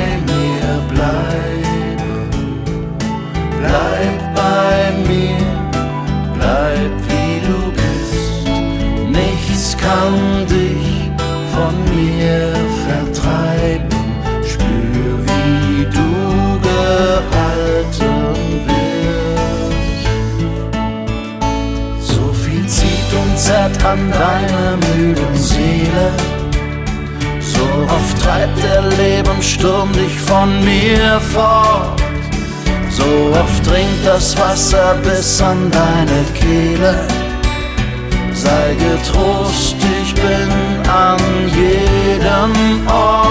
mir bleiben. Bleib bei mir, bleib wie du bist. Nichts kann dich von mir vertreiben. Spür, wie du gehalten wirst. So viel zieht und zerrt an deiner müden Seele. So oft treibt der Lebenssturm dich von mir fort. So oft dringt das Wasser bis an deine Kehle. Sei getrost, ich bin an jedem Ort.